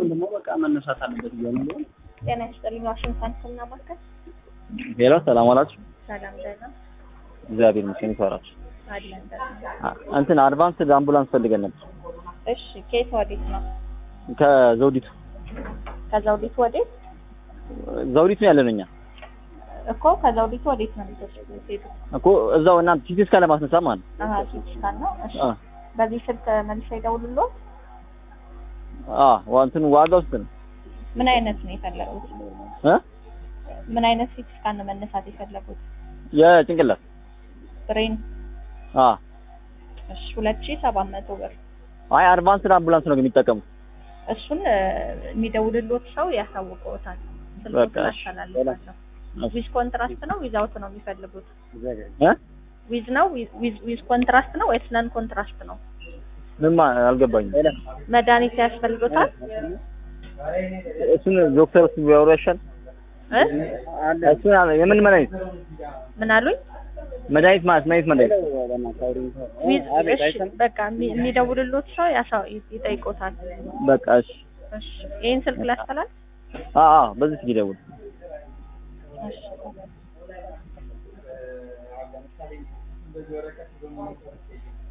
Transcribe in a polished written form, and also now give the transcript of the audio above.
ደግሞ በቃ መነሳት አለበት ይላል። ጤና ይስጥልኝ ዋሽንግተን ስናማከር ሄሎ ሰላም አላችሁ? ሰላም ደህና እግዚአብሔር ይመስገን ይሰራችሁ። አለን ደህና እንትን አድቫንስ አምቡላንስ ፈልገን ነበር። እሺ ከየት ወዴት ነው? ከዘውዲቱ ወዴት? ዘውዲቱ ያለነው እኛ እኮ ከዘውዲቱ ወዴት ነው የምትሄዱት? እኮ እዛው እናንተ ሲቲ ስካን ለማስነሳት ማለት ነው። አሃ ሲቲ ስካን ነው። እሺ በዚህ ስልክ መልሰው ይደውሉልዎት። ዋንቱን ዋጋው ስንት ነው? ምን አይነት ነው የፈለጉት? ምን አይነት ሲቲ ስካን ነው መነሳት የፈለጉት? የጭንቅላት ብሬን። እሺ 2700 ብር። አይ አድቫንስ አምቡላንስ ነው የሚጠቀሙት። እሱን የሚደውልልዎት ሰው ያሳውቀውታል። ስልኩን አስተላልፋለሁ። ዊዝ ኮንትራስት ነው ዊዛውት ነው የሚፈልጉት? ዊዝ ነው ዊዝ ኮንትራስት ነው ወይስ ነን ኮንትራስት ነው? ምንም አልገባኝም። መድኃኒት ያስፈልጎታል? እሱን ዶክተር ሲያወሩ ያሻል። እሱን የምን መድኃኒት? ምን አሉኝ? መድኃኒት መድኃኒት ዊዝ እሺ በቃ የሚደውልልዎት ሰው ይጠይቆታል። በቃ እሺ እሺ ይሄን ስልክ ላስተላልፍ? በዚህ ስልክ ይደውል። እሺ